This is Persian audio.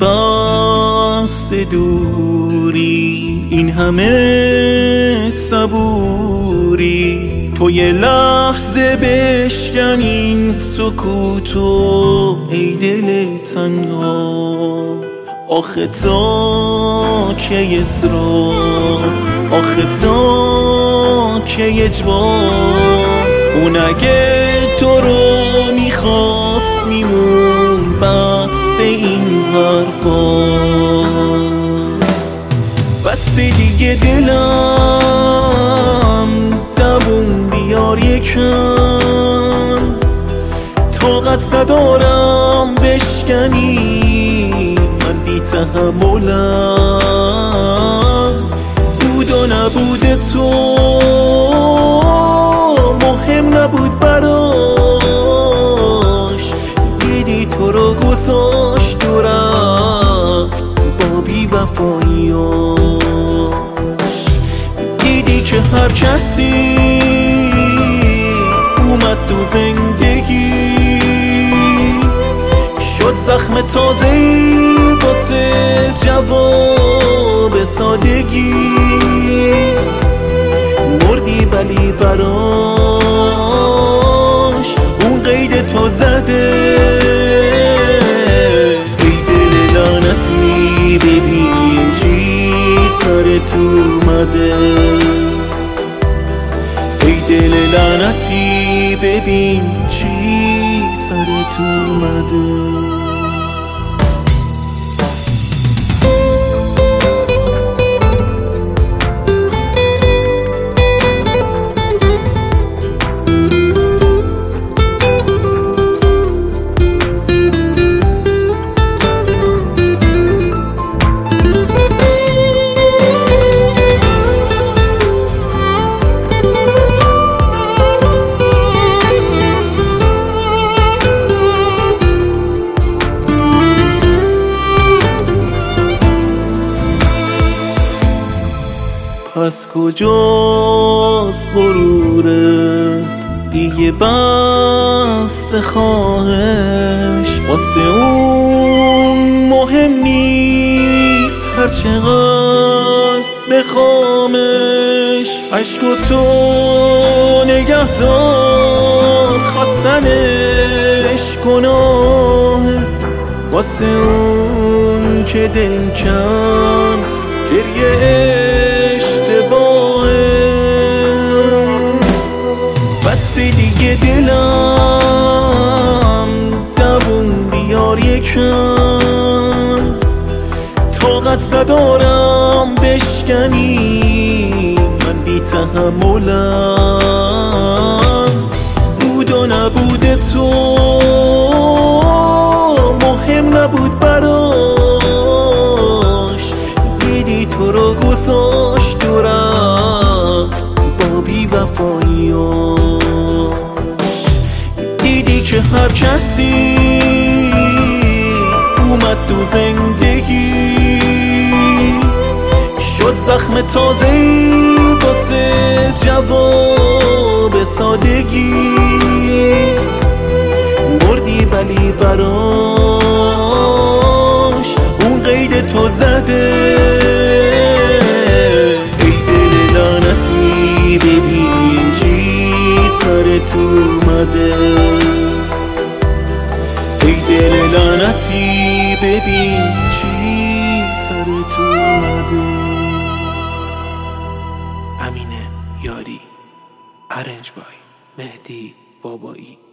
بس دوری، این همه صبوری، تو یه لحظه بشکن این سکوتو ای دل تنها. آخه تا کی اصرار، آخه تا کی اجبار، اون اگه تو رو میخواست میمون بس این حرفا. بس دیگه دلم دووم بیار یکم، طاقت ندارم بشکنی من بی تحملم. بود و نبود تو مهم نبود براش، دیدی تو رو گذاشت و رفت با بی وفاییاش. دیدی که هر کسی اومد تو زندگی شد زخم تازه‌ای واسه جواب سادگی. مردی ولی براش اون قید تو زده. ای دل لعنتی ببین چی سرت اومده، ای دل لعنتی ببین چی سرت اومده. پس کجاست غرورت دیگه؟ بس خواهش واسه اون مهم نیست هر چقدر بخوامش. عشق تو نگه دار خواستنش گناهه، واسه اون که دل کن گریه اشتباهه. بس دیگه دلم دووم بیار یکم، طاقت ندارم بشکنی من بی تحملم. بود و نبود تو مهم نبود براش، دیدی تو رو گذاشت و رفت با بی وفاییاش. دیدی که هر کسی اومد تو زندگی شد زخم تازه‌ای واسه جواب سادگی. مردی ولی براش اون قید تو زده. ای دل لعنتی ببین چی سرت اومده، ای دل لعنتی ببین چی سرت اومده. امین یاری، ارنج بای مهدی بابایی.